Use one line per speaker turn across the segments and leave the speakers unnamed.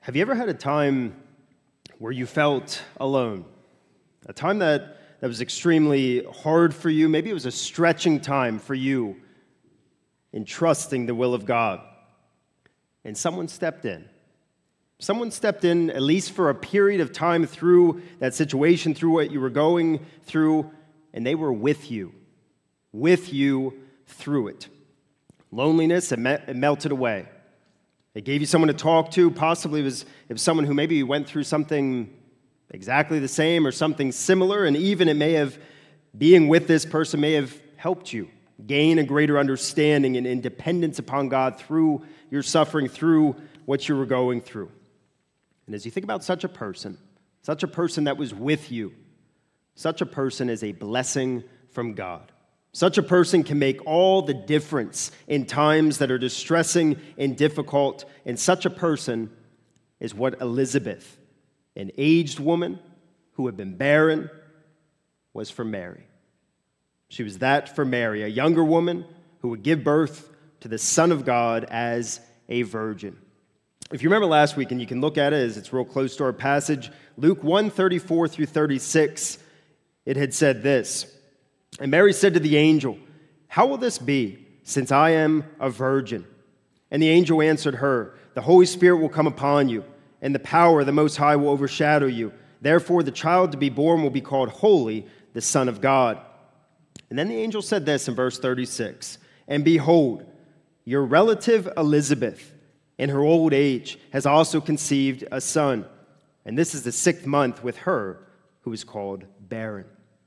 Have you ever had a time where you felt alone? A time that was extremely hard for you? Maybe it was a stretching time for you in trusting the will of God. And someone stepped in. Someone stepped in, at least for a period of time, through that situation, through what you were going through, and they were with you through it. Loneliness, it melted away. It gave you someone to talk to. Possibly it was someone who maybe went through something exactly the same or something similar, and even being with this person may have helped you gain a greater understanding and dependence upon God through your suffering, through what you were going through. And as you think about such a person that was with you, such a person is a blessing from God. Such a person can make all the difference in times that are distressing and difficult. And such a person is what Elizabeth, an aged woman who had been barren, was for Mary. She was that for Mary, a younger woman who would give birth to the Son of God as a virgin. If you remember last week, and you can look at it as it's real close to our passage, Luke 1:34 through 36, it had said this. And Mary said to the angel, "How will this be, since I am a virgin?" And the angel answered her, "The Holy Spirit will come upon you, and the power of the Most High will overshadow you. Therefore, the child to be born will be called Holy, the Son of God." And then the angel said this in verse 36, "And behold, your relative Elizabeth, in her old age, has also conceived a son. And this is the 6th month with her who is called barren."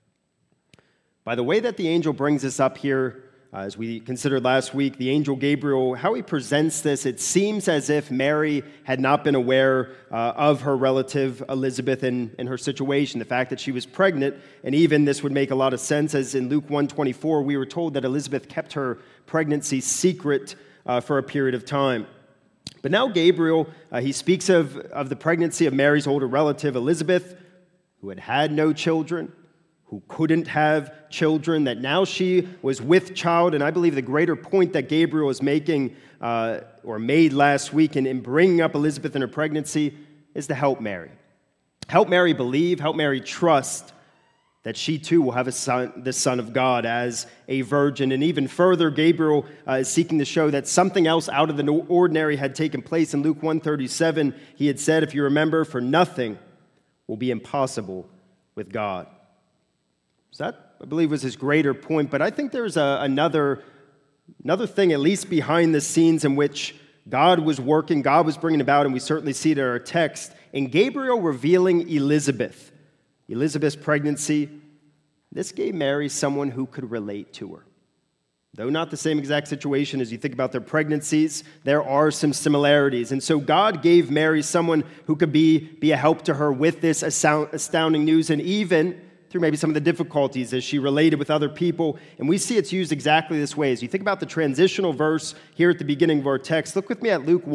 By the way that the angel brings this up here, as we considered last week, the angel Gabriel, how he presents this, it seems as if Mary had not been aware of her relative Elizabeth and her situation, the fact that she was pregnant, and even this would make a lot of sense, as in Luke 1:24, we were told that Elizabeth kept her pregnancy secret for a period of time. But now Gabriel, he speaks of the pregnancy of Mary's older relative Elizabeth, who had no children, who couldn't have children, that now she was with child. And I believe the greater point that Gabriel is making, or made last week in bringing up Elizabeth in her pregnancy, is to help Mary. Help Mary believe, help Mary trust that she too will have a son, the Son of God, as a virgin. And even further, Gabriel is seeking to show that something else out of the ordinary had taken place. In Luke 1:37, he had said, if you remember, "For nothing will be impossible with God." So that, I believe, was his greater point. But I think there's another thing, at least behind the scenes, in which God was working, God was bringing about, and we certainly see it in our text, in Gabriel revealing Elizabeth's pregnancy. This gave Mary someone who could relate to her. Though not the same exact situation as you think about their pregnancies, there are some similarities. And so God gave Mary someone who could be a help to her with this astounding news, and even through maybe some of the difficulties as she related with other people. And we see it's used exactly this way. As you think about the transitional verse here at the beginning of our text, look with me at Luke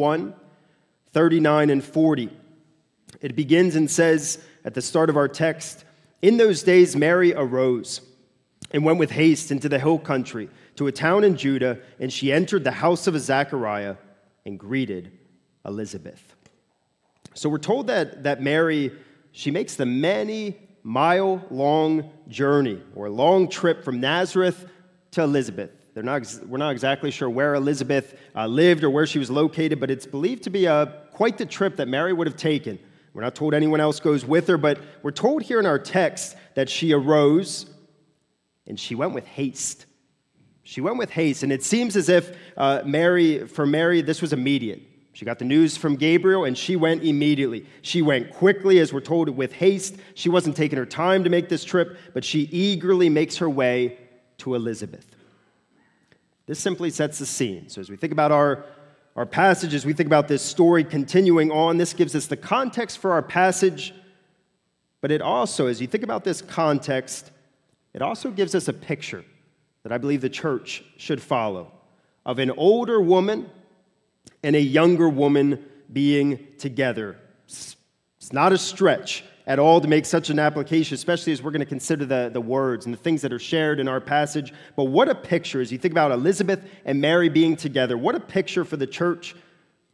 1:39 and 40. It begins and says at the start of our text, "In those days Mary arose and went with haste into the hill country to a town in Judah, and she entered the house of Zechariah and greeted Elizabeth." So we're told that Mary, she makes the many-mile-long journey or long trip from Nazareth to Elizabeth. We're not exactly sure where Elizabeth lived or where she was located, but it's believed to be quite the trip that Mary would have taken. We're not told anyone else goes with her, but we're told here in our text that she arose and she went with haste. She went with haste, and it seems as if for Mary, this was immediate. She got the news from Gabriel, and she went immediately. She went quickly, as we're told, with haste. She wasn't taking her time to make this trip, but she eagerly makes her way to Elizabeth. This simply sets the scene. So as we think about our passage, as we think about this story continuing on, this gives us the context for our passage, but it also, as you think about this context, it also gives us a picture that I believe the church should follow of an older woman and a younger woman being together. It's not a stretch at all to make such an application, especially as we're going to consider the words and the things that are shared in our passage. But what a picture, as you think about Elizabeth and Mary being together, what a picture for the church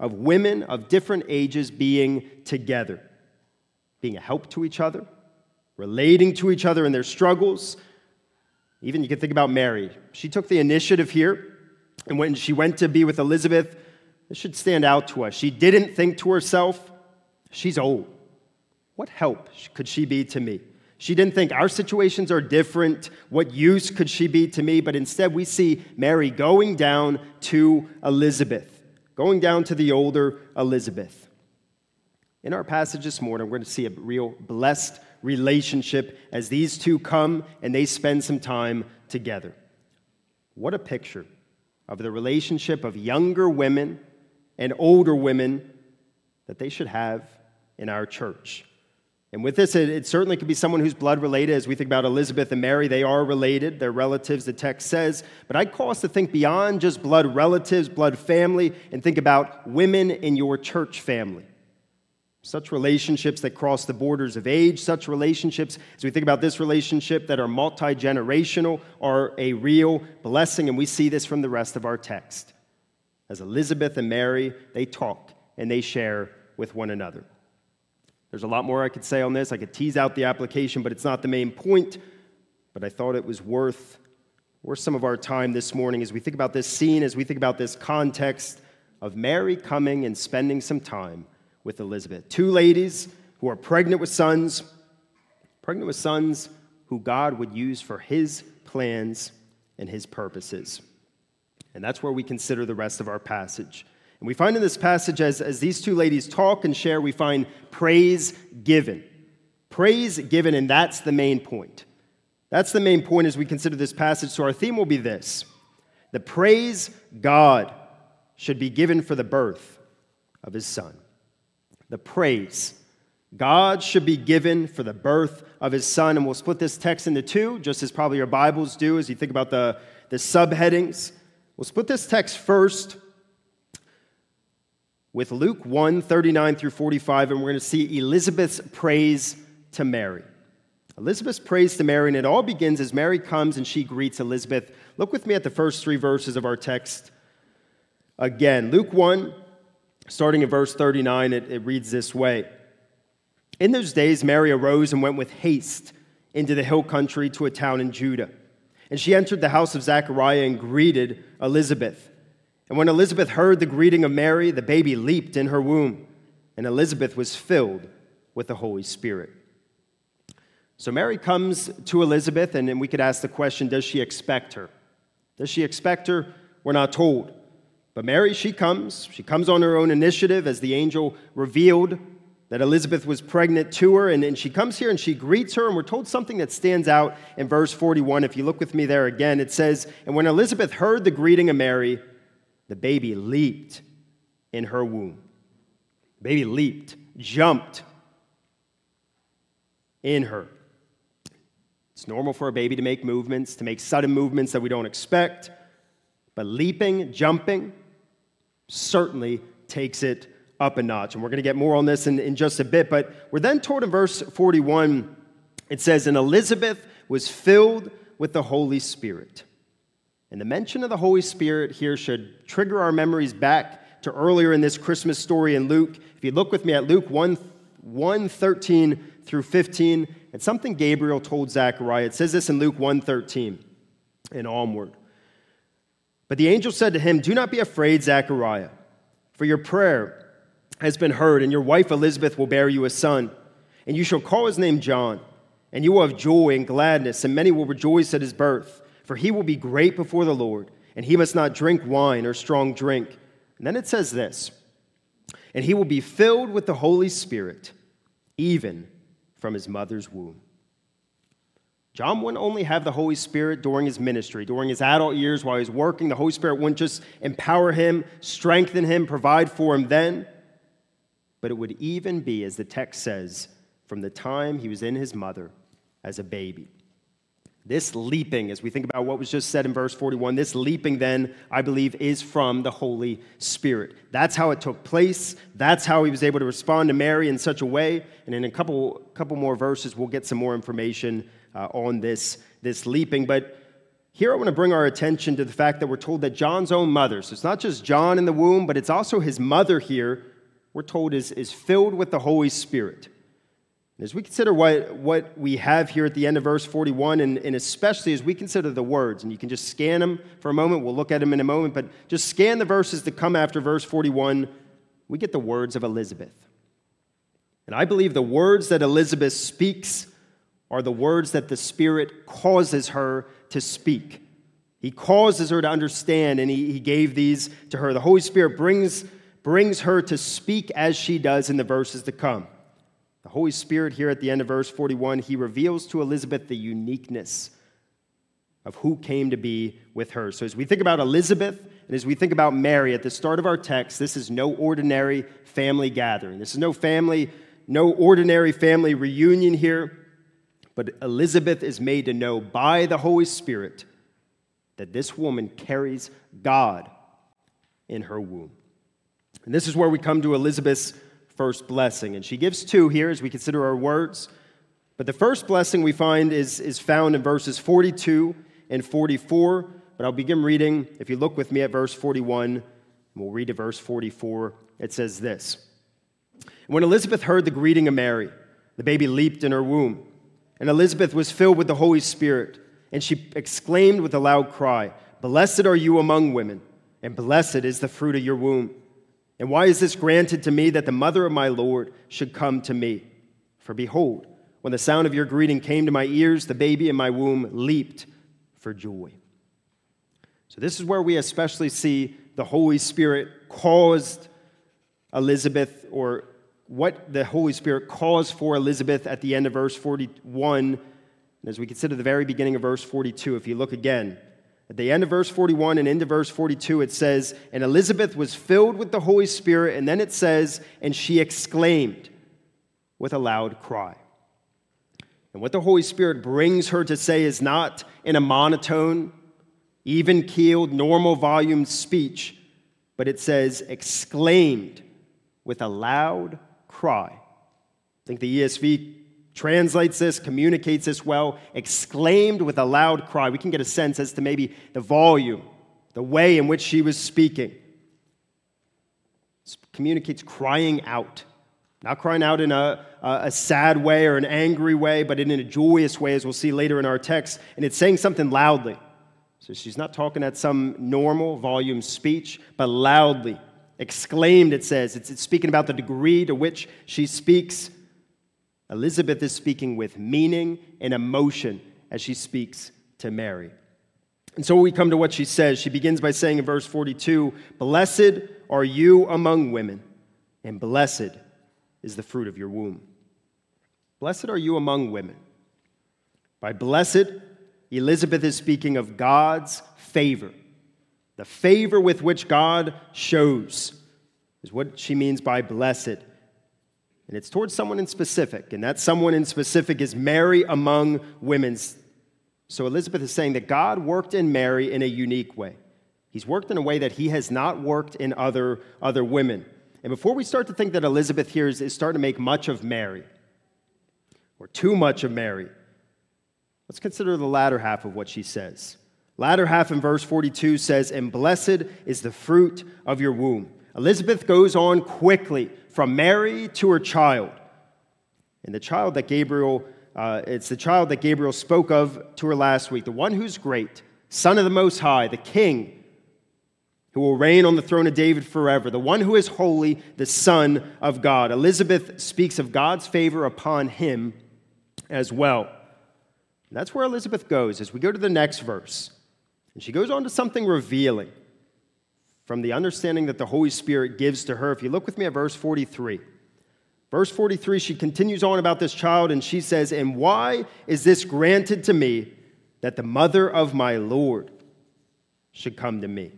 of women of different ages being together, being a help to each other, relating to each other in their struggles. Even you can think about Mary. She took the initiative here, and when she went to be with Elizabeth, this should stand out to us. She didn't think to herself, she's old. What help could she be to me? She didn't think our situations are different. What use could she be to me? But instead, we see Mary going down to Elizabeth, going down to the older Elizabeth. In our passage this morning, we're going to see a real blessed relationship as these two come and they spend some time together. What a picture of the relationship of younger women and older women that they should have in our church. And with this, it certainly could be someone who's blood related. As we think about Elizabeth and Mary, they are related. They're relatives, the text says. But I'd call us to think beyond just blood relatives, blood family, and think about women in your church family. Such relationships that cross the borders of age, such relationships, as we think about this relationship, that are multi-generational, are a real blessing. And we see this from the rest of our text. As Elizabeth and Mary, they talk and they share with one another. There's a lot more I could say on this. I could tease out the application, but it's not the main point. But I thought it was worth some of our time this morning as we think about this scene, as we think about this context of Mary coming and spending some time with Elizabeth. Two ladies who are pregnant with sons who God would use for his plans and his purposes. And that's where we consider the rest of our passage. And we find in this passage, as these two ladies talk and share, we find praise given. Praise given, and that's the main point. That's the main point as we consider this passage. So our theme will be this: the praise God should be given for the birth of his son. The praise God should be given for the birth of his son. And we'll split this text into two, just as probably your Bibles do as you think about the subheadings. We'll split this text first with Luke 1, 39 through 45, and we're going to see Elizabeth's praise to Mary. Elizabeth's praise to Mary, and it all begins as Mary comes and she greets Elizabeth. Look with me at the first three verses of our text. Again, Luke 1, starting in verse 39, it reads this way. In those days, Mary arose and went with haste into the hill country to a town in Judah. And she entered the house of Zechariah and greeted Elizabeth. And when Elizabeth heard the greeting of Mary, the baby leaped in her womb, and Elizabeth was filled with the Holy Spirit. So Mary comes to Elizabeth, and we could ask the question, does she expect her? Does she expect her? We're not told. But Mary, she comes on her own initiative as the angel revealed that Elizabeth was pregnant to her, and she comes here and she greets her, and we're told something that stands out in verse 41. If you look with me there again, it says, and when Elizabeth heard the greeting of Mary, the baby leaped in her womb. The baby leaped, jumped in her. It's normal for a baby to make movements, to make sudden movements that we don't expect, but leaping, jumping, certainly takes it up a notch. And we're going to get more on this in just a bit, but we're then told in verse 41, it says, and Elizabeth was filled with the Holy Spirit. And the mention of the Holy Spirit here should trigger our memories back to earlier in this Christmas story in Luke. If you look with me at Luke 1, 13 through 15, it's something Gabriel told Zechariah. It says this in Luke 1:13 and onward. But the angel said to him, do not be afraid, Zechariah, for your prayer has been heard, and your wife Elizabeth will bear you a son, and you shall call his name John, and you will have joy and gladness, and many will rejoice at his birth. For he will be great before the Lord, and he must not drink wine or strong drink. And then it says this, and he will be filled with the Holy Spirit, even from his mother's womb. John wouldn't only have the Holy Spirit during his ministry, during his adult years while he was working. The Holy Spirit wouldn't just empower him, strengthen him, provide for him then, but it would even be, as the text says, from the time he was in his mother as a baby. This leaping, as we think about what was just said in verse 41, this leaping then, I believe, is from the Holy Spirit. That's how it took place. That's how he was able to respond to Mary in such a way. And in a couple more verses, we'll get some more information on this leaping. But here I want to bring our attention to the fact that we're told that John's own mother, so it's not just John in the womb, but it's also his mother here, we're told is filled with the Holy Spirit. And as we consider what we have here at the end of verse 41, and especially as we consider the words, and you can just scan them for a moment, we'll look at them in a moment, but just scan the verses that come after verse 41, we get the words of Elizabeth. And I believe the words that Elizabeth speaks are the words that the Spirit causes her to speak. He causes her to understand, and he gave these to her. The Holy Spirit brings her to speak as she does in the verses to come. The Holy Spirit here at the end of verse 41, he reveals to Elizabeth the uniqueness of who came to be with her. So as we think about Elizabeth and as we think about Mary at the start of our text, this is no ordinary family gathering. This is no ordinary family reunion here, but Elizabeth is made to know by the Holy Spirit that this woman carries God in her womb. And this is where we come to Elizabeth's first blessing. And she gives two here as we consider our words. But the first blessing we find is found in verses 42 and 44. But I'll begin reading. If you look with me at verse 41, we'll read to verse 44. It says this. When Elizabeth heard the greeting of Mary, the baby leaped in her womb. And Elizabeth was filled with the Holy Spirit. And she exclaimed with a loud cry, "Blessed are you among women, and blessed is the fruit of your womb. And why is this granted to me that the mother of my Lord should come to me? For behold, when the sound of your greeting came to my ears, the baby in my womb leaped for joy." So this is where we especially see the Holy Spirit caused Elizabeth, or what the Holy Spirit caused for Elizabeth at the end of verse 41. And as we consider the very beginning of verse 42, if you look again, at the end of verse 41 and into verse 42, it says, "And Elizabeth was filled with the Holy Spirit," and then it says, "and she exclaimed with a loud cry." And what the Holy Spirit brings her to say is not in a monotone, even-keeled, normal volume speech, but it says, exclaimed with a loud cry. I think the ESV translates this, communicates this well, exclaimed with a loud cry. We can get a sense as to maybe the volume, the way in which she was speaking. It communicates crying out. Not crying out in a sad way or an angry way, but in a joyous way, as we'll see later in our text. And it's saying something loudly. So she's not talking at some normal volume speech, but loudly. Exclaimed, it says. It's speaking about the degree to which she speaks. Elizabeth is speaking with meaning and emotion as she speaks to Mary. And so we come to what she says. She begins by saying in verse 42, "Blessed are you among women, and blessed is the fruit of your womb." Blessed are you among women. By blessed, Elizabeth is speaking of God's favor. The favor with which God shows is what she means by blessed. And it's towards someone in specific, and that someone in specific is Mary among women. So Elizabeth is saying that God worked in Mary in a unique way. He's worked in a way that he has not worked in other women. And before we start to think that Elizabeth here is starting to make much of Mary, or too much of Mary, let's consider the latter half of what she says. Latter half in verse 42 says, "And blessed is the fruit of your womb." Elizabeth goes on quickly from Mary to her child. And the child that Gabriel, it's the child that Gabriel spoke of to her last week, the one who's great, Son of the Most High, the King, who will reign on the throne of David forever, the one who is holy, the Son of God. Elizabeth speaks of God's favor upon him as well. And that's where Elizabeth goes as we go to the next verse. And she goes on to something revealing from the understanding that the Holy Spirit gives to her. If you look with me at verse 43. Verse 43, she continues on about this child, and she says, "And why is this granted to me that the mother of my Lord should come to me?"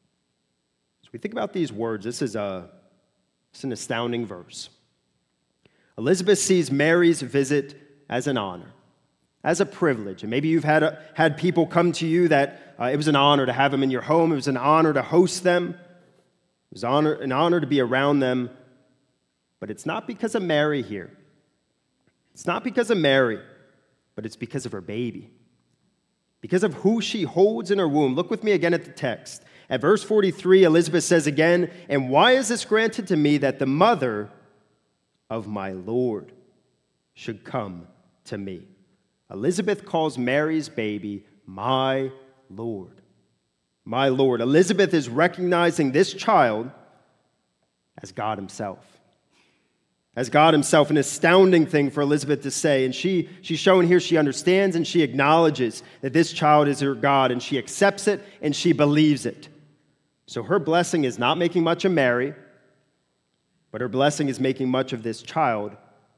As we think about these words, it's an astounding verse. Elizabeth sees Mary's visit as an honor, as a privilege. And maybe you've had people come to you that it was an honor to have them in your home. It was an honor to host them. It was an honor to be around them. But it's not because of Mary here. It's not because of Mary, but it's because of her baby. because of who she holds in her womb. Look with me again at the text. At verse 43, Elizabeth says again, "And why is this granted to me that the mother of my Lord should come to me?" Elizabeth calls Mary's baby, "My Lord." My Lord. Elizabeth is recognizing this child as God himself. As God himself, an astounding thing for Elizabeth to say. And she's showing here she understands and she acknowledges that this child is her God, and she accepts it and she believes it. So her blessing is not making much of Mary, but her blessing is making much of this child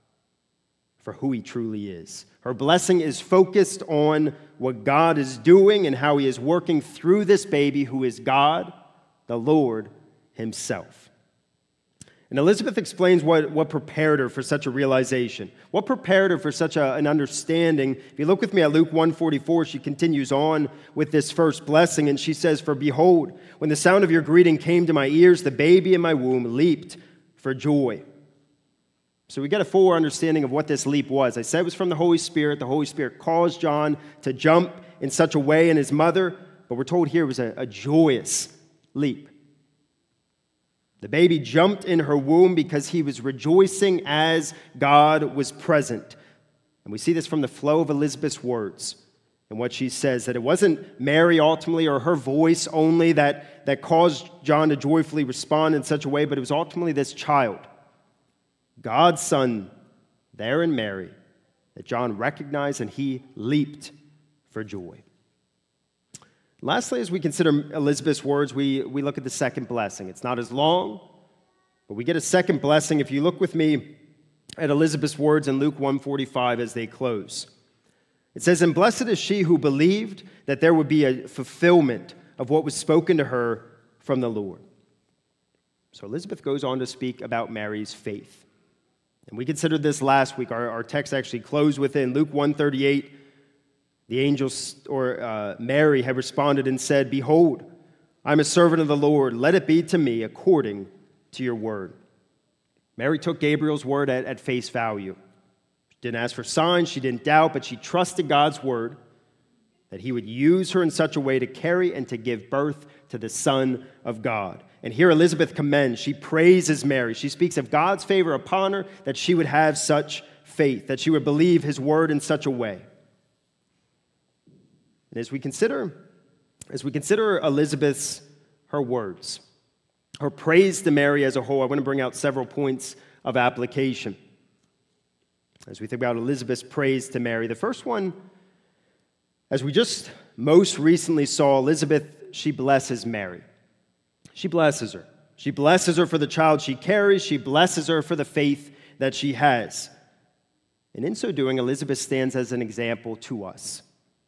for who he truly is. Her blessing is focused on what God is doing and how he is working through this baby who is God, the Lord himself. And Elizabeth explains what prepared her for such a realization. What prepared her for such an understanding. If you look with me at Luke 1:44, she continues on with this first blessing, and she says, "For behold, when the sound of your greeting came to my ears, the baby in my womb leaped for joy." So we get a full understanding of what this leap was. I said it was from the Holy Spirit. The Holy Spirit caused John to jump in such a way, and his mother, but we're told here it was a joyous leap. The baby jumped in her womb because he was rejoicing as God was present. And we see this from the flow of Elizabeth's words and what she says, that it wasn't Mary ultimately or her voice only that caused John to joyfully respond in such a way, but it was ultimately this child, God's son, there in Mary, that John recognized, and he leaped for joy. Lastly, as we consider Elizabeth's words, we look at the second blessing. It's not as long, but we get a second blessing if you look with me at Elizabeth's words in Luke 1:45 as they close. It says, "And blessed is she who believed that there would be a fulfillment of what was spoken to her from the Lord." So Elizabeth goes on to speak about Mary's faith. And we considered this last week. Our text actually closed with it in Luke 1:38. The angel, Mary, had responded and said, "Behold, I'm a servant of the Lord. Let it be to me according to your word." Mary took Gabriel's word at face value. She didn't ask for signs, she didn't doubt, but she trusted God's word that he would use her in such a way to carry and to give birth to the Son of God. And here Elizabeth commends, she praises Mary. She speaks of God's favor upon her, that she would have such faith, that she would believe his word in such a way. And as we consider Elizabeth's, her words, her praise to Mary as a whole, I want to bring out several points of application. As we think about Elizabeth's praise to Mary, the first one, as we just most recently saw, Elizabeth, she blesses Mary. She blesses her. She blesses her for the child she carries. She blesses her for the faith that she has. And in so doing, Elizabeth stands as an example to us.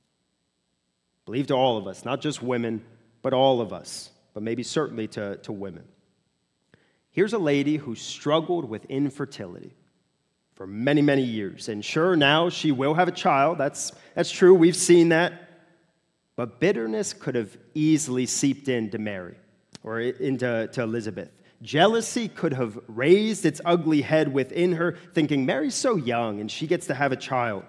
I believe to all of us, not just women, but all of us, but maybe certainly to women. Here's a lady who struggled with infertility for many, many years. And sure, now she will have a child. That's true. We've seen that. But bitterness could have easily seeped into Mary or into Elizabeth. Jealousy could have raised its ugly head within her, thinking, Mary's so young and she gets to have a child.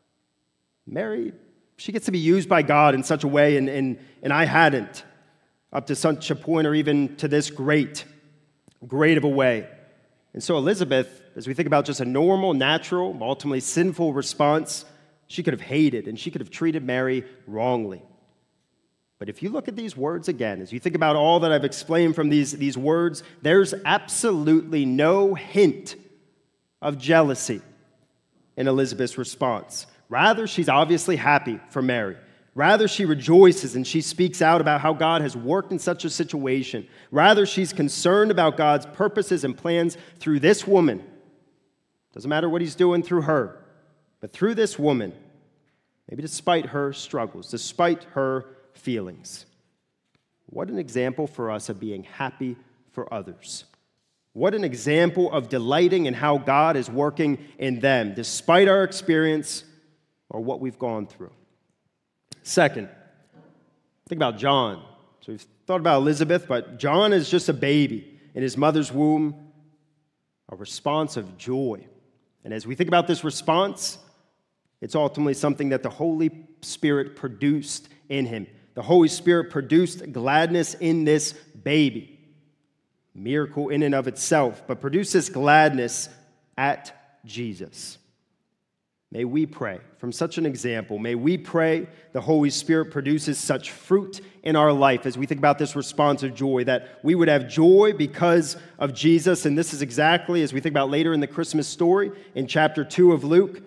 Mary, she gets to be used by God in such a way, and I hadn't, up to such a point or even to this great of a way. And so Elizabeth, as we think about just a normal, natural, ultimately sinful response, she could have hated and she could have treated Mary wrongly. But if you look at these words again, as you think about all that I've explained from these words, there's absolutely no hint of jealousy in Elizabeth's response. Rather, she's obviously happy for Mary. Rather, she rejoices and she speaks out about how God has worked in such a situation. Rather, she's concerned about God's purposes and plans through this woman. Doesn't matter what he's doing through her, but through this woman, maybe despite her struggles, despite her feelings. What an example for us of being happy for others. What an example of delighting in how God is working in them, despite our experience or what we've gone through. Second, think about John. So we've thought about Elizabeth, but John is just a baby in his mother's womb, a response of joy. And as we think about this response, It's ultimately something that the Holy Spirit produced in him. The Holy Spirit produced gladness in this baby. Miracle in and of itself, but produced this gladness at Jesus. May we pray from such an example. May we pray the Holy Spirit produces such fruit in our life as we think about this response of joy, that we would have joy because of Jesus. And this is exactly, as we think about later in the Christmas story, in chapter 2 of Luke,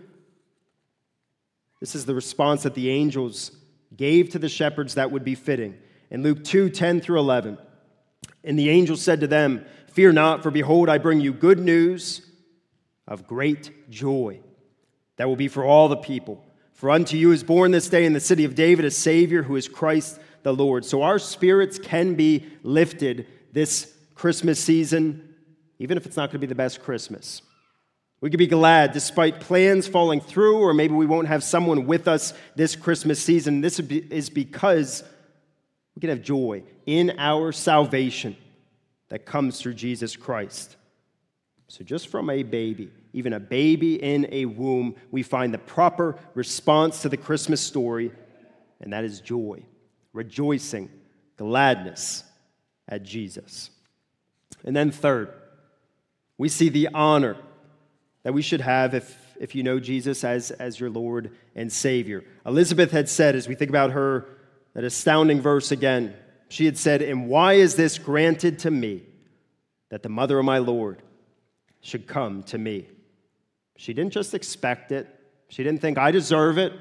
this is the response that the angels gave to the shepherds that would be fitting. In Luke 2:10 through 11, and the angel said to them, "Fear not, for behold, I bring you good news of great joy that will be for all the people. For unto you is born this day in the city of David a Savior, who is Christ the Lord." So our spirits can be lifted this Christmas season, even if it's not going to be the best Christmas. We could be glad despite plans falling through, or maybe we won't have someone with us this Christmas season. This is because we can have joy in our salvation that comes through Jesus Christ. So just from a baby, even a baby in a womb, we find the proper response to the Christmas story, and that is joy, rejoicing, gladness at Jesus. And then third, we see the honor that we should have if you know Jesus as your Lord and Savior. Elizabeth had said, as we think about her, that astounding verse again, she had said, "And why is this granted to me, that the mother of my Lord should come to me?" She didn't just expect it. She didn't think, I deserve it.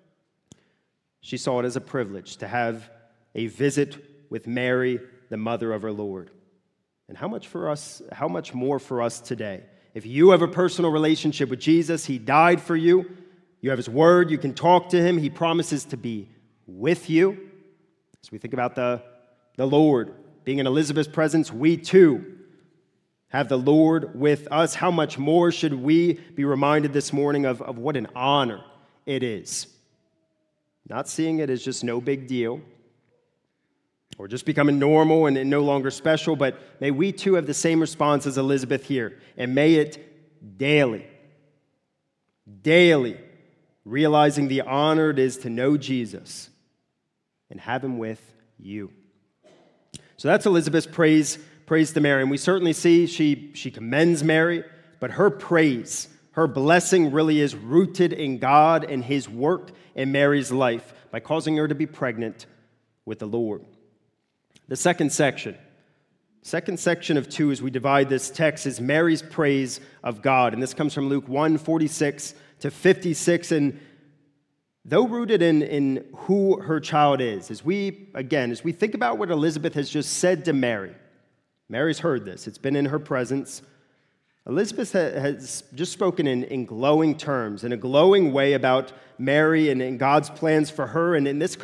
She saw it as a privilege to have a visit with Mary, the mother of her Lord. And how much more for us today? If you have a personal relationship with Jesus, he died for you. You have his word. You can talk to him. He promises to be with you. As we think about the Lord being in Elizabeth's presence, we too have the Lord with us. How much more should we be reminded this morning of what an honor it is? Not seeing it as just no big deal or just becoming normal and no longer special, but may we too have the same response as Elizabeth here. And may it daily, realizing the honor it is to know Jesus and have him with you. So that's Elizabeth's praise to Mary. And we certainly see she commends Mary, but her praise, her blessing really is rooted in God and his work in Mary's life by causing her to be pregnant with the Lord. The second section of 2 as we divide this text is Mary's praise of God. And this comes from Luke 1:46 to 56. And though rooted in who her child is, as we think about what Elizabeth has just said to Mary, Mary's heard this. It's been in her presence. Elizabeth has just spoken in glowing terms, in a glowing way about Mary and God's plans for her. And this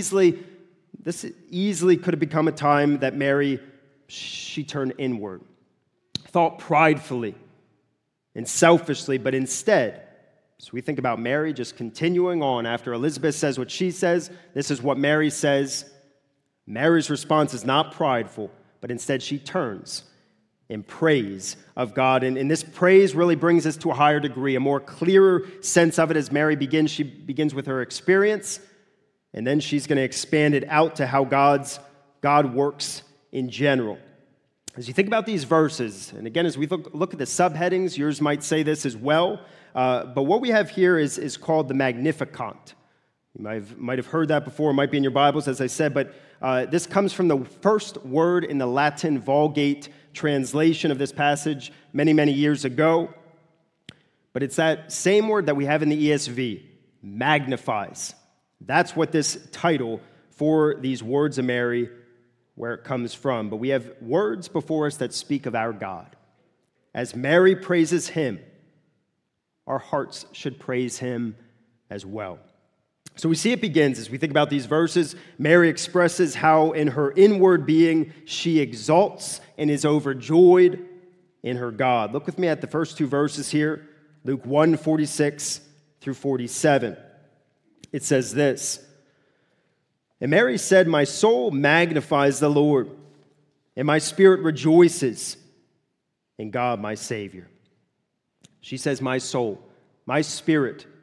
easily could have become a time that Mary, she turned inward, thought pridefully and selfishly, but instead, so we think about Mary just continuing on after Elizabeth says what she says. This is what Mary says. Mary's response is not prideful, but instead she turns in praise of God. And this praise really brings us to a higher degree, a more clearer sense of it as Mary begins. She begins with her experience, and then she's going to expand it out to how God works in general. As you think about these verses, and again, as we look at the subheadings, yours might say this as well, but what we have here is called the Magnificat. You might have heard that before. It might be in your Bibles, as I said, but this comes from the first word in the Latin Vulgate translation of this passage many, many years ago. But it's that same word that we have in the ESV, magnifies. That's what this title for these words of Mary, where it comes from. But we have words before us that speak of our God. As Mary praises him, our hearts should praise him as well. So we see it begins as we think about these verses. Mary expresses how in her inward being she exalts and is overjoyed in her God. Look with me at the first two verses here, Luke 1:46 through 47. It says this, "And Mary said, My soul magnifies the Lord, and my spirit rejoices in God my Savior." She says, my soul, my spirit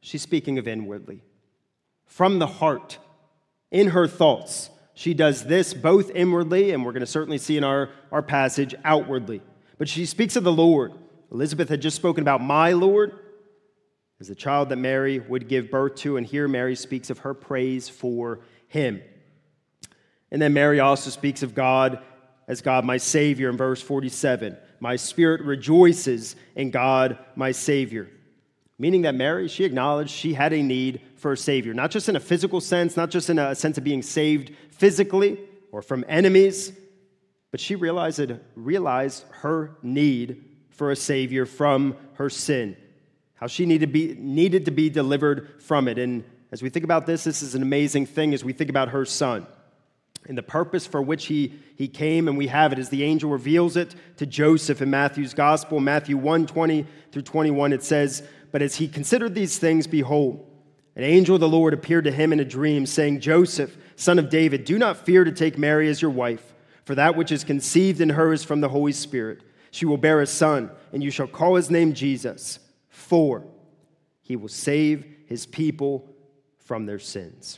she's speaking of inwardly. From the heart, in her thoughts, she does this both inwardly, and we're going to certainly see in our passage, outwardly. But she speaks of the Lord. Elizabeth had just spoken about my Lord as the child that Mary would give birth to, and here Mary speaks of her praise for him. And then Mary also speaks of God as God my Savior in verse 47. My spirit rejoices in God my Savior. Meaning that Mary, she acknowledged she had a need for a Savior, not just in a physical sense, not just in a sense of being saved physically or from enemies, but she realized her need for a Savior from her sin, how she needed to be delivered from it. And as we think about this is an amazing thing as we think about her son and the purpose for which he came, and we have it as the angel reveals it to Joseph in Matthew's gospel. Matthew 1:20 through 21, it says, "But as he considered these things, behold, an angel of the Lord appeared to him in a dream, saying, Joseph, son of David, do not fear to take Mary as your wife, for that which is conceived in her is from the Holy Spirit. She will bear a son, and you shall call his name Jesus, for he will save his people from their sins."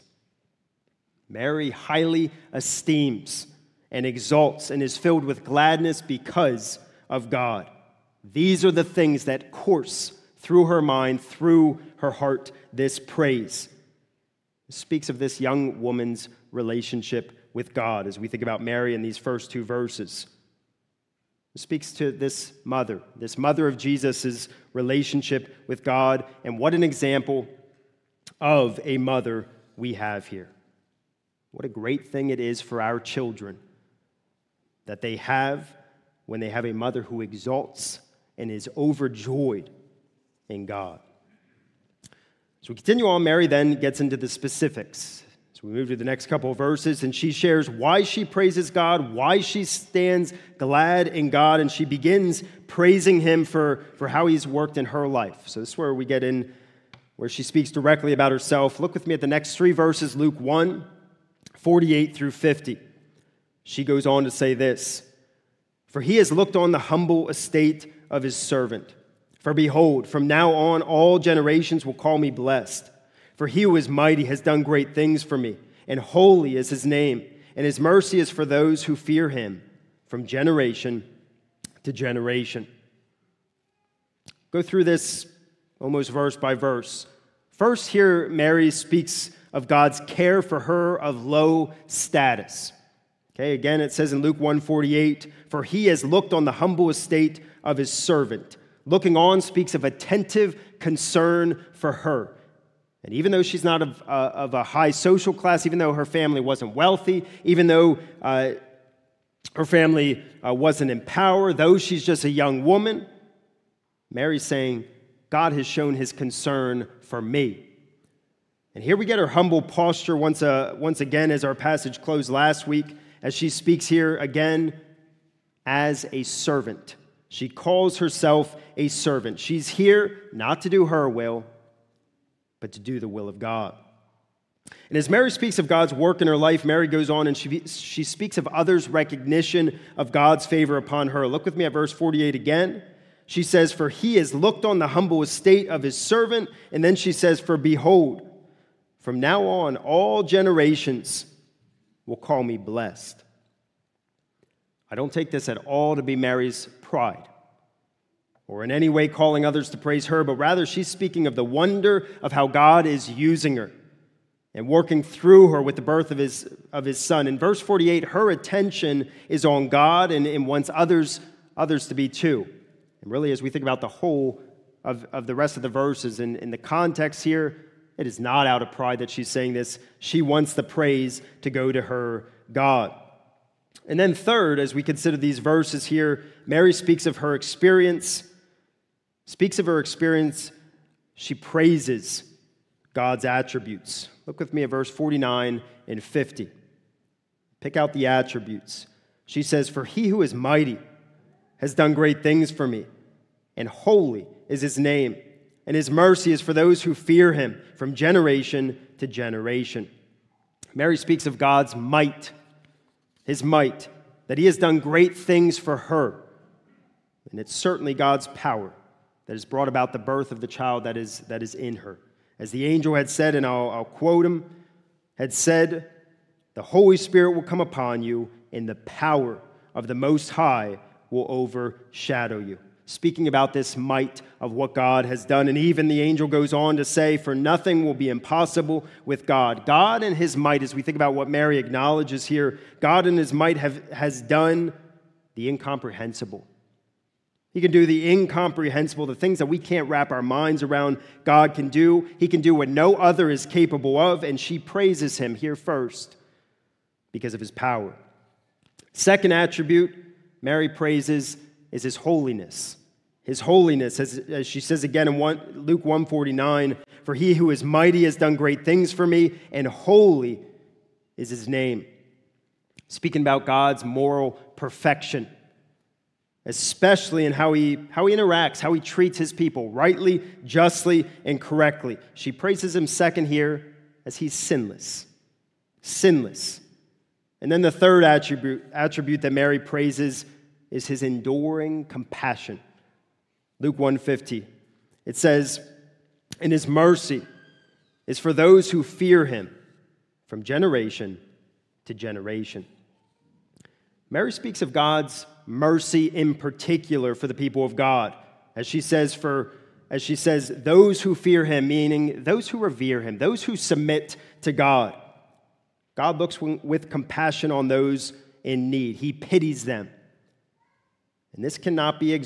Mary highly esteems and exalts and is filled with gladness because of God. These are the things that course through her mind, through her heart, this praise. It speaks of this young woman's relationship with God as we think about Mary in these first two verses. It speaks to this mother of Jesus' relationship with God, and what an example of a mother we have here. What a great thing it is for our children that they have when they have a mother who exalts and is overjoyed in God. So we continue on. Mary then gets into the specifics. So we move to the next couple of verses, and she shares why she praises God, why she stands glad in God, and she begins praising him for how he's worked in her life. So this is where we get in, where she speaks directly about herself. Look with me at the next three verses, Luke 1:48 through 50. She goes on to say this, "For he has looked on the humble estate of his servant. For behold, from now on all generations will call me blessed. For he who is mighty has done great things for me, and holy is his name, and his mercy is for those who fear him from generation to generation." Go through this almost verse by verse. First, here Mary speaks of God's care for her of low status. Okay, again, it says in Luke 1:48, "For he has looked on the humble estate of his servant." Looking on speaks of attentive concern for her. And even though she's not of a high social class, even though her family wasn't wealthy, even though her family wasn't in power, though she's just a young woman, Mary's saying, God has shown his concern for me. And here we get her humble posture once again as our passage closed last week, as she speaks here again as a servant. She calls herself a servant. She's here not to do her will, but to do the will of God. And as Mary speaks of God's work in her life, Mary goes on and she speaks of others' recognition of God's favor upon her. Look with me at verse 48 again. She says, "For he has looked on the humble estate of his servant." And then she says, "For behold, from now on all generations will call me blessed." I don't take this at all to be Mary's pride or in any way calling others to praise her, but rather she's speaking of the wonder of how God is using her and working through her with the birth of his son. In verse 48, her attention is on God and wants others to be too. And really, as we think about the whole of the rest of the verses, in the context here, it is not out of pride that she's saying this. She wants the praise to go to her God. And then third, as we consider these verses here, Mary speaks of her experience. She praises God's attributes. Look with me at verse 49 and 50. Pick out the attributes. She says, "For he who is mighty has done great things for me, and holy is his name, and his mercy is for those who fear him from generation to generation." Mary speaks of God's might, his might, that he has done great things for her. And it's certainly God's power that has brought about the birth of the child that is in her. As the angel had said, and I'll quote him, had said, "The Holy Spirit will come upon you, and the power of the Most High will overshadow you." Speaking about this might of what God has done. And even the angel goes on to say, "For nothing will be impossible with God." God and his might, as we think about what Mary acknowledges here, God and his might has done the incomprehensible. He can do the incomprehensible, the things that we can't wrap our minds around, God can do. He can do what no other is capable of, and she praises him here first because of his power. Second attribute Mary praises is his holiness. His holiness, as she says again in Luke 1:49, "For he who is mighty has done great things for me, and holy is his name." Speaking about God's moral perfection, especially in how he interacts, how he treats his people, rightly, justly, and correctly. She praises him second here as he's sinless. Sinless. And then the third attribute that Mary praises is his enduring compassion. Luke 1:50. It says, "And his mercy is for those who fear him from generation to generation." Mary speaks of God's mercy in particular for the people of God. As she says, those who fear him, meaning those who revere him, those who submit to God. God looks with compassion on those in need. He pities them. And this cannot be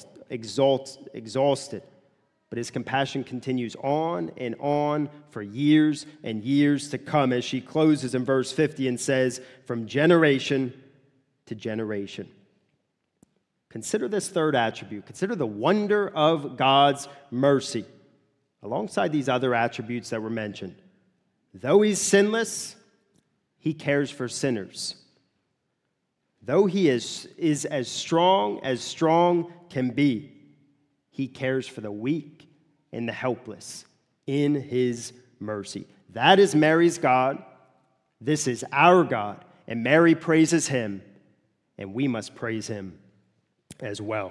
exhausted, but his compassion continues on and on for years and years to come, as she closes in verse 50 and says, "From generation to generation." Consider this third attribute. Consider the wonder of God's mercy alongside these other attributes that were mentioned. Though he's sinless, he cares for sinners. Though he is as strong can be, he cares for the weak and the helpless in his mercy. That is Mary's God. This is our God. And Mary praises him, and we must praise him as well.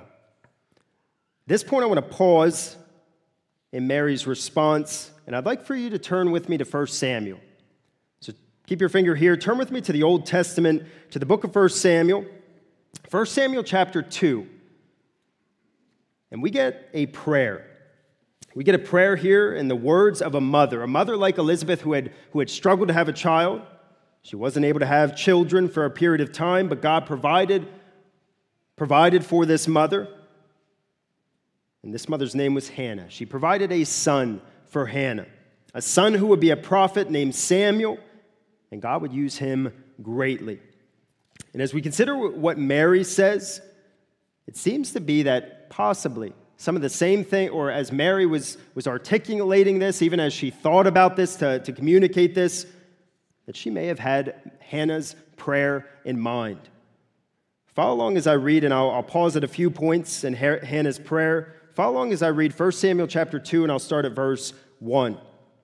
At this point, I want to pause in Mary's response, and I'd like for you to turn with me to 1 Samuel. So keep your finger here. Turn with me to the Old Testament, to the book of 1 Samuel. 1 Samuel chapter 2. And we get a prayer. We get a prayer here in the words of a mother like Elizabeth who had struggled to have a child. She wasn't able to have children for a period of time, but God provided for this mother. And this mother's name was Hannah. She provided a son for Hannah, a son who would be a prophet named Samuel, and God would use him greatly. And as we consider what Mary says, it seems to be that possibly some of the same thing, or as Mary was articulating this, even as she thought about this to communicate this, that she may have had Hannah's prayer in mind. Follow along as I read, and I'll pause at a few points in Hannah's prayer. Follow along as I read 1 Samuel chapter 2, and I'll start at verse 1.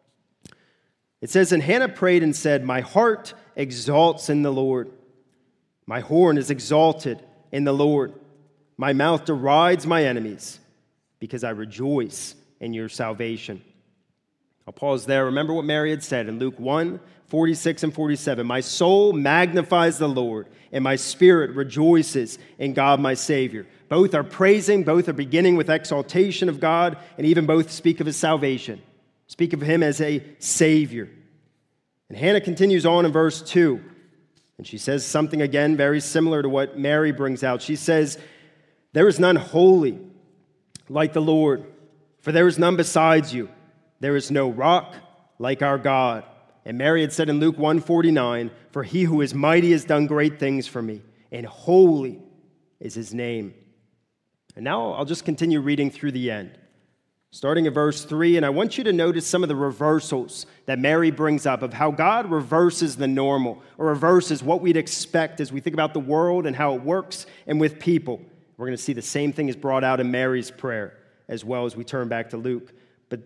It says, "And Hannah prayed and said, 'My heart exalts in the Lord. My horn is exalted in the Lord. My mouth derides my enemies, because I rejoice in your salvation.'" I'll pause there. Remember what Mary had said in Luke 1:46 and 47. "My soul magnifies the Lord, and my spirit rejoices in God my Savior." Both are praising, both are beginning with exaltation of God, and even both speak of his salvation, speak of him as a Savior. And Hannah continues on in verse 2, and she says something again very similar to what Mary brings out. She says, "There is none holy like the Lord, for there is none besides you. There is no rock like our God." And Mary had said in Luke 1:49, "For he who is mighty has done great things for me, and holy is his name." And now I'll just continue reading through the end, starting at verse 3, and I want you to notice some of the reversals that Mary brings up of how God reverses the normal, or reverses what we'd expect as we think about the world and how it works and with people. We're going to see the same thing is brought out in Mary's prayer as well as we turn back to Luke. But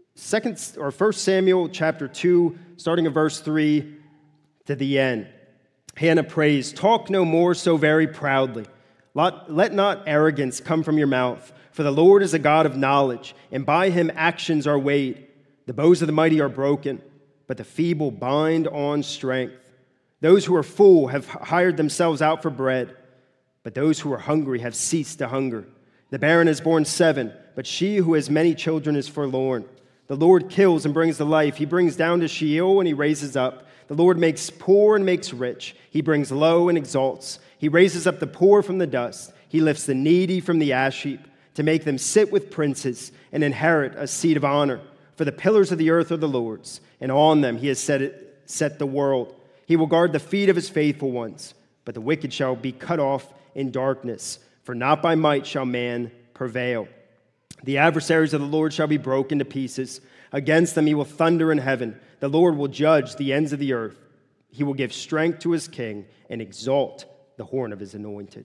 1 Samuel chapter 2, starting at verse 3 to the end. Hannah prays, "Talk no more so very proudly. Let not arrogance come from your mouth, for the Lord is a God of knowledge, and by him actions are weighed. The bows of the mighty are broken, but the feeble bind on strength. Those who are full have hired themselves out for bread, but those who are hungry have ceased to hunger. The barren has borne 7, but she who has many children is forlorn. The Lord kills and brings to life. He brings down to Sheol and he raises up. The Lord makes poor and makes rich. He brings low and exalts. He raises up the poor from the dust. He lifts the needy from the ash heap to make them sit with princes and inherit a seat of honor. For the pillars of the earth are the Lord's, and on them he has set the world. He will guard the feet of his faithful ones, but the wicked shall be cut off in darkness, for not by might shall man prevail. The adversaries of the Lord shall be broken to pieces. Against them he will thunder in heaven. The Lord will judge the ends of the earth. He will give strength to his king and exalt the horn of his anointed.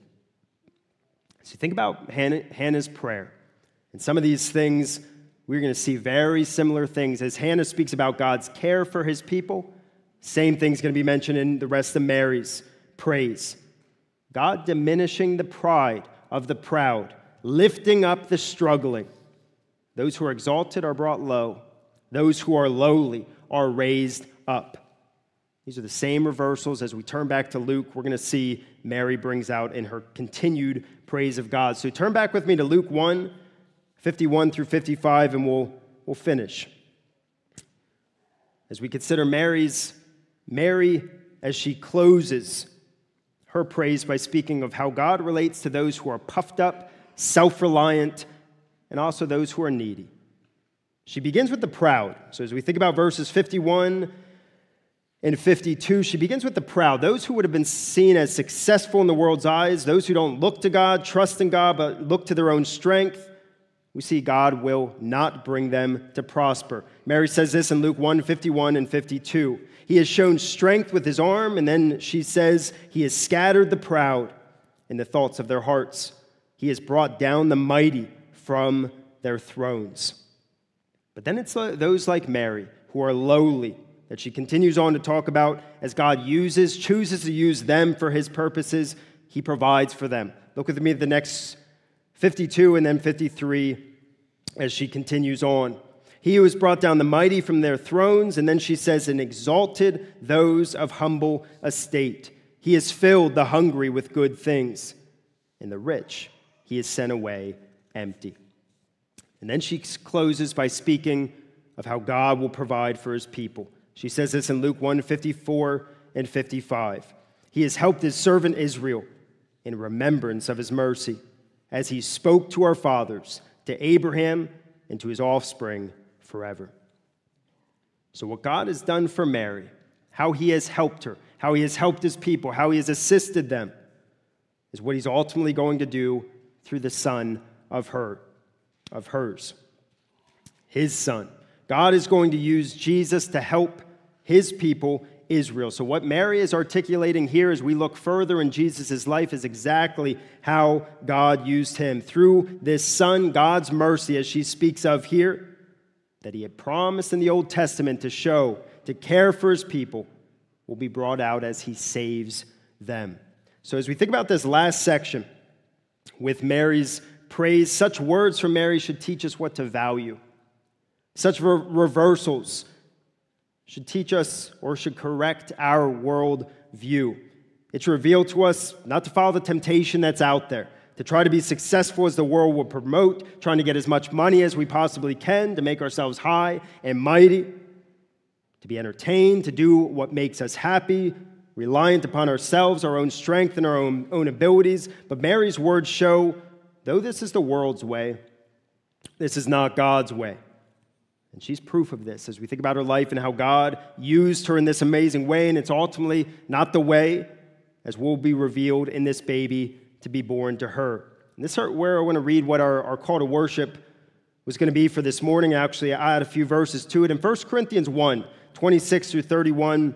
So think about Hannah's prayer. And some of these things, we're going to see very similar things. As Hannah speaks about God's care for his people, same thing's going to be mentioned in the rest of Mary's praise. God diminishing the pride of the proud, lifting up the struggling. Those who are exalted are brought low. Those who are lowly are raised up. These are the same reversals. As we turn back to Luke, we're going to see Mary brings out in her continued praise of God. So turn back with me to Luke 1, 51 through 55, and we'll finish. As we consider Mary as she closes her praise by speaking of how God relates to those who are puffed up, self-reliant, and also those who are needy. She begins with the proud. So as we think about verses 51 and 52, she begins with the proud, those who would have been seen as successful in the world's eyes, those who don't look to God, trust in God, but look to their own strength. We see God will not bring them to prosper. Mary says this in Luke 1, 51 and 52. He has shown strength with his arm, and then she says, he has scattered the proud in the thoughts of their hearts. He has brought down the mighty from their thrones. But then it's those like Mary who are lowly that she continues on to talk about as God chooses to use them for his purposes. He provides for them. Look with me at the next 52 and then 53 as she continues on. He who has brought down the mighty from their thrones, and then she says, and exalted those of humble estate. He has filled the hungry with good things, and the rich he has sent away empty. And then she closes by speaking of how God will provide for his people. She says this in Luke 1, 54 and 55. He has helped his servant Israel in remembrance of his mercy, as he spoke to our fathers, to Abraham, and to his offspring forever. So what God has done for Mary, how he has helped her, how he has helped his people, how he has assisted them, is what he's ultimately going to do through the son of hers, his son. God is going to use Jesus to help his people, Israel. So what Mary is articulating here as we look further in Jesus' life is exactly how God used him. Through this son, God's mercy, as she speaks of here, that he had promised in the Old Testament to show, to care for his people, will be brought out as he saves them. So as we think about this last section with Mary's praise, such words from Mary should teach us what to value. Such reversals should teach us or should correct our world view. It's revealed to us not to follow the temptation that's out there, to try to be successful as the world will promote, trying to get as much money as we possibly can, to make ourselves high and mighty, to be entertained, to do what makes us happy, reliant upon ourselves, our own strength, and our own abilities. But Mary's words show, though this is the world's way, this is not God's way. And she's proof of this as we think about her life and how God used her in this amazing way, and it's ultimately not the way, as will be revealed in this baby to be born to her. And this is where I want to read what our call to worship was going to be for this morning. Actually, I add a few verses to it. In 1 Corinthians 1, 26 through 31,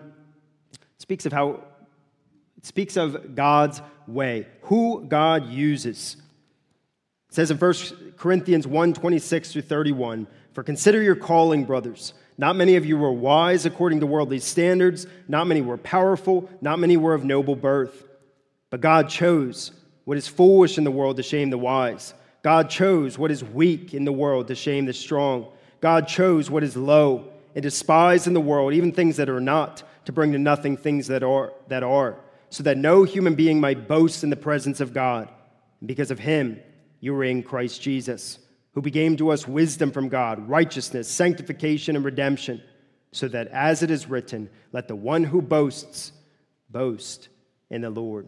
it speaks of God's way, who God uses. It says in 1 Corinthians 1, 26 through 31, for consider your calling, brothers. Not many of you were wise according to worldly standards. Not many were powerful. Not many were of noble birth. But God chose what is foolish in the world to shame the wise. God chose what is weak in the world to shame the strong. God chose what is low and despised in the world, even things that are not, to bring to nothing things that are, so that no human being might boast in the presence of God. And because of him, you are in Christ Jesus, who became to us wisdom from God, righteousness, sanctification, and redemption, so that as it is written, let the one who boasts boast in the Lord.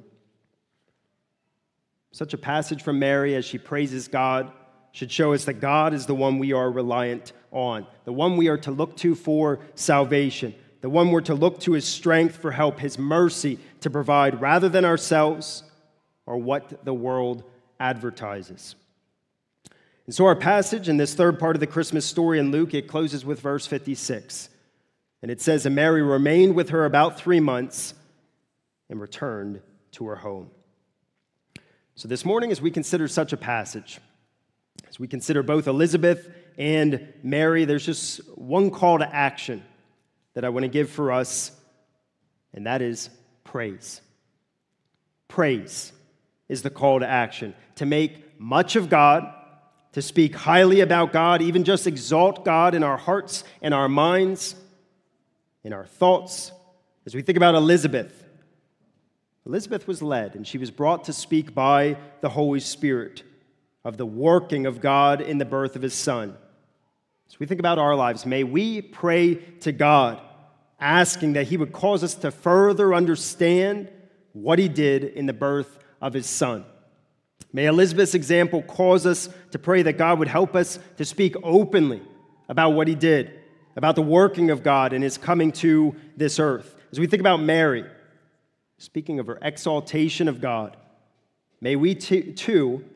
Such a passage from Mary as she praises God should show us that God is the one we are reliant on, the one we are to look to for salvation, the one we're to look to his strength for help, his mercy to provide rather than ourselves or what the world advertises. And so our passage in this third part of the Christmas story in Luke, it closes with verse 56. And it says, and Mary remained with her about 3 months and returned to her home. So this morning, as we consider such a passage, as we consider both Elizabeth and Mary, there's just one call to action that I want to give for us, and that is praise. Praise is the call to action, to make much of God, to speak highly about God, even just exalt God in our hearts and our minds, in our thoughts. As we think about Elizabeth was led, and she was brought to speak by the Holy Spirit of the working of God in the birth of his Son. As we think about our lives, may we pray to God, asking that he would cause us to further understand what he did in the birth of his Son. May Elizabeth's example cause us to pray that God would help us to speak openly about what he did, about the working of God and his coming to this earth. As we think about Mary, speaking of her exaltation of God, may we too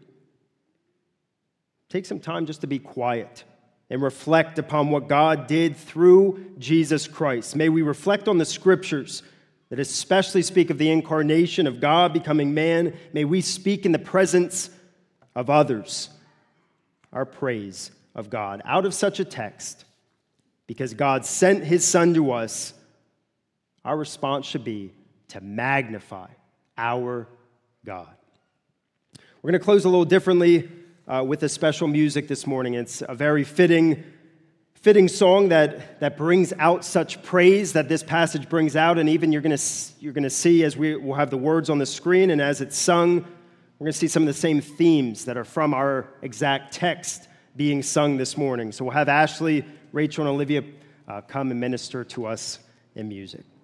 take some time just to be quiet and reflect upon what God did through Jesus Christ. May we reflect on the scriptures that especially speak of the incarnation of God becoming man. May we speak in the presence of others our praise of God out of such a text. Because God sent his Son to us, our response should be to magnify our God. We're going to close a little differently with a special music this morning. It's a very fitting song that brings out such praise that this passage brings out, and even you're going to see as we'll have the words on the screen, and as it's sung, we're going to see some of the same themes that are from our exact text being sung this morning. So we'll have Ashley, Rachel, and Olivia come and minister to us in music.